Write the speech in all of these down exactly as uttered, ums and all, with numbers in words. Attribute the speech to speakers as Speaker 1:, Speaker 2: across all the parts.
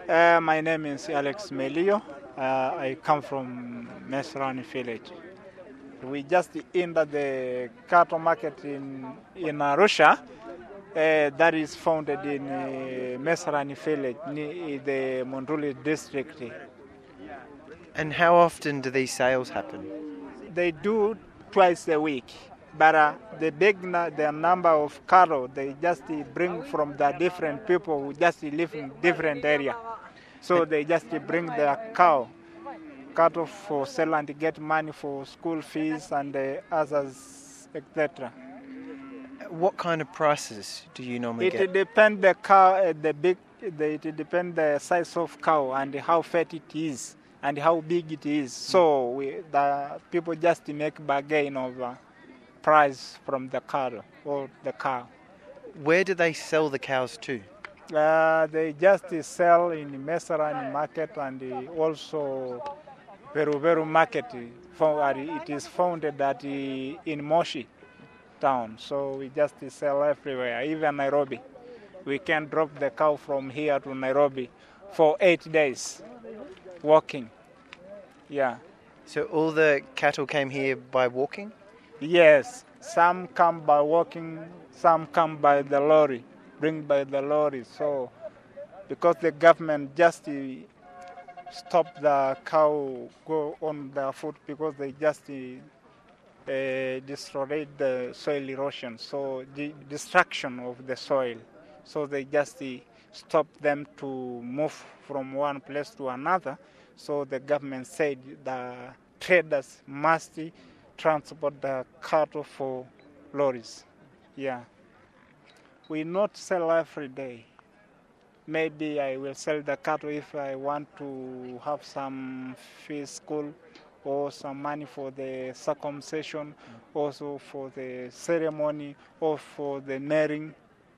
Speaker 1: Uh, my name is Alex Melio. Uh, I come from Mesrani village. We just entered the cattle market in in Arusha. Uh, that is founded in uh, Mesrani village, near the Monduli district.
Speaker 2: And how often do these sales happen?
Speaker 1: They do twice a week, but uh, the big na- the number of cattle they just uh, bring from the different people who just live in different area. So they just bring their cow, cattle for sale and get money for school fees and uh, others, et cetera.
Speaker 2: What kind of prices do you normally
Speaker 1: It
Speaker 2: get?
Speaker 1: depends the cow, uh, the big, the, it depends the size of cow and how fat it is and how big it is. So we, the people just make bargain of uh, price from the cattle or the cow.
Speaker 2: Where do they sell the cows to?
Speaker 1: Uh, they just sell in the Mesarani market and uh, also Peru Peru market. uh, It is founded at uh, in Moshi town, so we just sell everywhere, even Nairobi. We can drop the cow from here to Nairobi for eight days walking. Yeah.
Speaker 2: So all the cattle came here by walking?
Speaker 1: Yes, some come by walking, some come by the lorry, bring by the lorry. So, because the government just uh, stop the cow go on their foot because they just uh, uh, destroyed the soil erosion, so the destruction of the soil. So they just uh, stop them to move from one place to another. So the government said the traders must transport the cattle for lorries. Yeah. We not sell every day. Maybe I will sell the cattle if I want to have some fish school or some money for the circumcision, also for the ceremony, or for the marrying,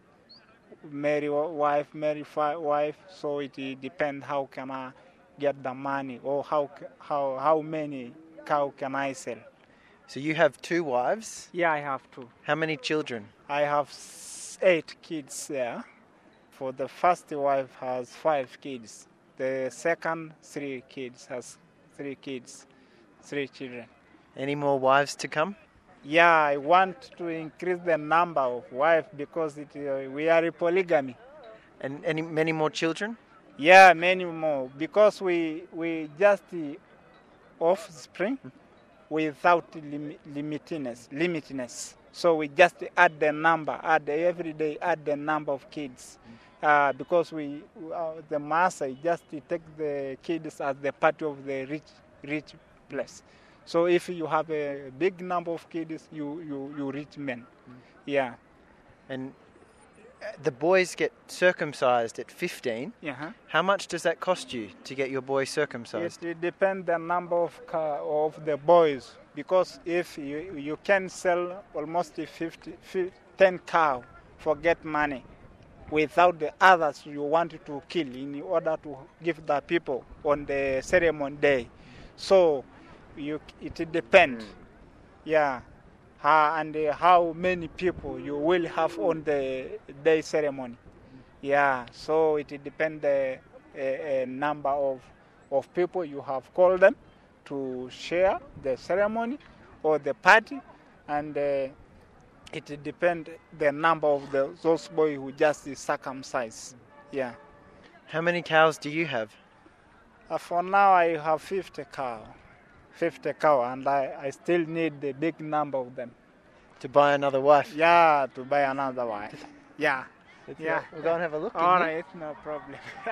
Speaker 1: marry wife, marry fi- wife. So it depends how can I get the money or how how how many cow can I sell.
Speaker 2: So you have two wives.
Speaker 1: Yeah, I have two.
Speaker 2: How many children?
Speaker 1: I have s- eight kids there. For the first wife has five kids. The second three kids has three kids, three children.
Speaker 2: Any more wives to come?
Speaker 1: Yeah, I want to increase the number of wives because it, uh, we are a polygamy.
Speaker 2: And any many more children?
Speaker 1: Yeah, many more because we we just uh, offspring without lim- limitness, limitness. So we just add the number, add every day, add the number of kids. Uh, because we, uh, the Maasai just take the kids as the part of the rich, rich place. So if you have a big number of kids, you, you, you rich men. Yeah.
Speaker 2: And the boys get circumcised at fifteen.
Speaker 1: Uh-huh.
Speaker 2: How much does that cost you to get your boy circumcised?
Speaker 1: It, it depends the number of ca- of the boys, because if you you can sell almost fifty, fifty, ten cow for get money, without the others you wanted to kill in order to give the people on the ceremony day. So you it depends. Mm. Yeah. How, and uh, how many people you will have on the day ceremony. Yeah, so it depends the uh, uh, number of, of people you have called them to share the ceremony or the party, and uh, it depends the number of the, those boys who just circumcised. Yeah.
Speaker 2: How many cows do you have?
Speaker 1: Uh, for now, I have fifty cow, fifty cow, and I, I still need the big number of them.
Speaker 2: To buy another wife?
Speaker 1: Yeah, to buy another wife. Yeah.
Speaker 2: It's
Speaker 1: Yeah.
Speaker 2: We'll go and have a look.
Speaker 1: All right, no problem.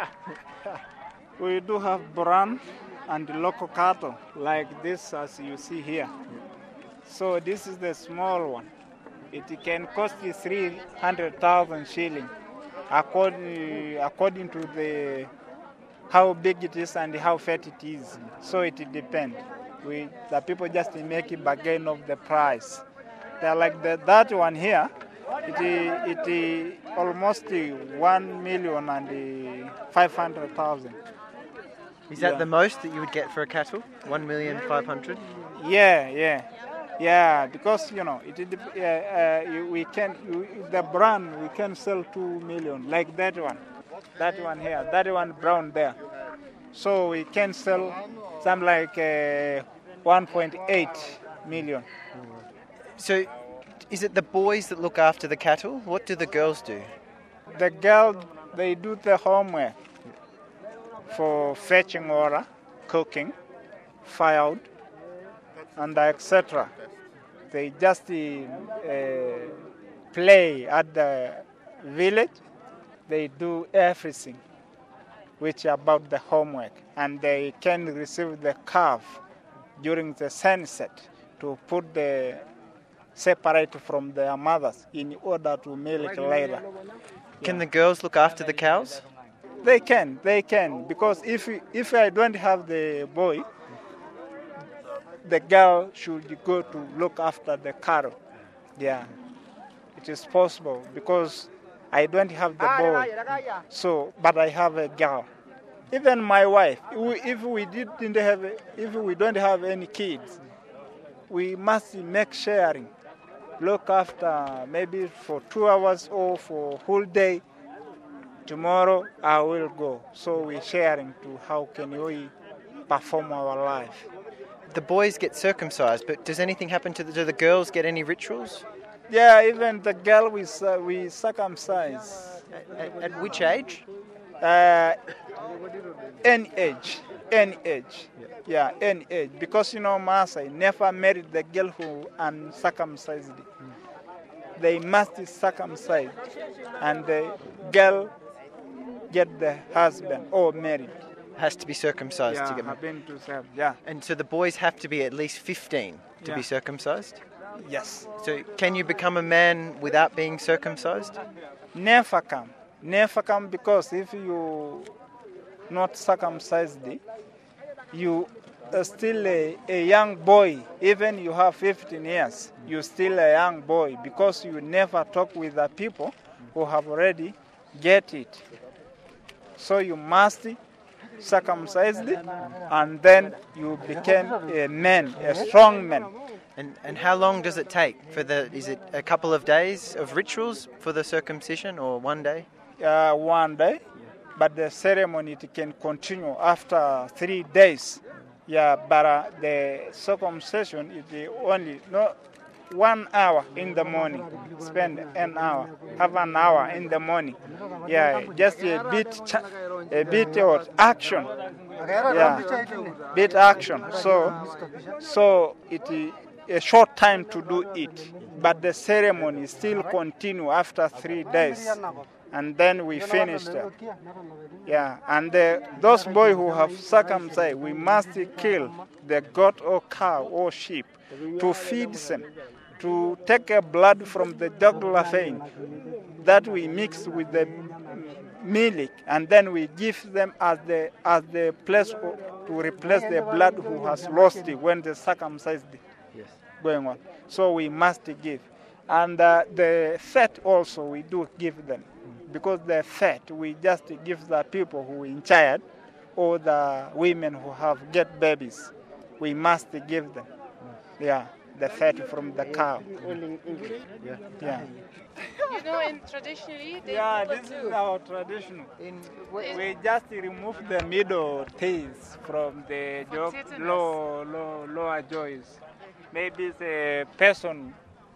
Speaker 1: We do have brand and local cattle like this, as you see here. So this is the small one. It can cost you three hundred thousand shilling, according according to the how big it is and how fat it is. So it depends. We the people just make a bargain of the price. They're like the, that one here. It it, it almost one million and five hundred thousand.
Speaker 2: Is that
Speaker 1: Yeah.
Speaker 2: the most that you would get for a cattle? One million five hundred.
Speaker 1: Yeah, yeah, yeah. Because you know, it, it uh, uh, we can we, the brand we can sell two million like that one. that one here, that one brown there. So we can sell some like uh, one point eight million.
Speaker 2: So, is it the boys that look after the cattle? What do the girls do?
Speaker 1: The girl, they do the homework for fetching water, cooking, firewood, and et cetera. They just uh, play at the village. They do everything which about the homework, and they can receive the calf during the sunset to put the separate from their mothers in order to milk later.
Speaker 2: Can the girls look after the cows?
Speaker 1: They can, they can, because if if I don't have the boy, the girl should go to look after the cattle. Yeah, it is possible because I don't have the boy, so but I have a girl. Even my wife, if we didn't have, if we don't have any kids, we must make sharing, look after maybe for two hours or for whole day. Tomorrow I will go. So we're sharing to how can we perform our life.
Speaker 2: The boys get circumcised, but does anything happen to the, do the girls get any rituals?
Speaker 1: Yeah, even the girl we uh, we circumcise.
Speaker 2: At, at which age?
Speaker 1: Uh, any age, any age. Yeah, any age. Because you know, Maasai never married the girl who uncircumcised. They must circumcise, and the girl get the husband or married.
Speaker 2: Has to be circumcised
Speaker 1: Yeah,
Speaker 2: to get
Speaker 1: have
Speaker 2: married.
Speaker 1: been to serve. Yeah.
Speaker 2: And so the boys have to be at least fifteen to
Speaker 1: Yeah.
Speaker 2: be circumcised?
Speaker 1: Yes.
Speaker 2: So can you become a man without being circumcised?
Speaker 1: Never come. Never come because if you not circumcised, you are still a, a young boy. Even you have fifteen years, you're still a young boy because you never talk with the people who have already get it. So you must circumcised, and then you became a man, a strong man.
Speaker 2: And and how long does it take for the? Is it a couple of days of rituals for the circumcision, or one day?
Speaker 1: Uh, one day, but the ceremony it can continue after three days. Yeah, but uh, the circumcision is only no one hour in the morning. Spend an hour, have an hour in the morning. Yeah, just a bit, ch- a bit of action. Yeah, bit action. So, so it is a short time to do it, but the ceremony still continue after three days, and then we finished. Uh, yeah, and the, those boys who have circumcised, we must kill the goat or cow or sheep to feed them, to take a blood from the jugular vein that we mix with the milk, and then we give them as the as the place to replace the blood who has lost it when the circumcised
Speaker 2: Yes.
Speaker 1: going on. So we must give, and uh, the fat also we do give them, because the fat we just give the people who are in child or the women who have get babies. We must give them. Yeah. The fat from the cow.
Speaker 2: Yeah.
Speaker 1: Yeah.
Speaker 3: You know, and traditionally they
Speaker 1: Yeah,
Speaker 3: do it
Speaker 1: this
Speaker 3: too.
Speaker 1: is our tradition.
Speaker 2: In,
Speaker 1: We just remove the middle teeth from the
Speaker 3: For
Speaker 1: jo-
Speaker 3: tetanus.
Speaker 1: low, low, lower jaws. Maybe the person,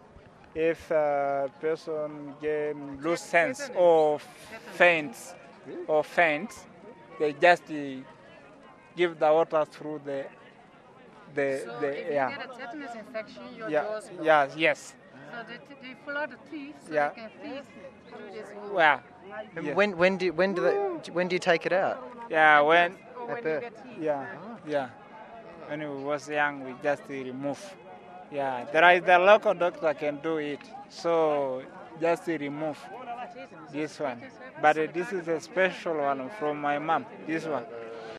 Speaker 1: if a person get lose sense
Speaker 3: Tetanus.
Speaker 1: or faints, or faints, they just uh, give the water through the the
Speaker 3: So
Speaker 1: the
Speaker 3: if you
Speaker 1: yeah.
Speaker 3: get a tetanus infection, your
Speaker 1: Yeah,
Speaker 3: jaws block.
Speaker 1: yeah, yes.
Speaker 3: So they, t- they pull out the teeth so
Speaker 1: Yeah.
Speaker 3: they can feed through this wound.
Speaker 1: Well,
Speaker 2: and
Speaker 1: yeah.
Speaker 2: when when do when do they, when do you take it out?
Speaker 1: yeah, when
Speaker 3: Or when
Speaker 2: At
Speaker 3: you
Speaker 2: birth.
Speaker 3: get heat.
Speaker 1: yeah, yeah. When we was young, we just remove. Yeah, there is the local doctor can do it. So just remove this one. But uh, this is a special one from my mom. This one.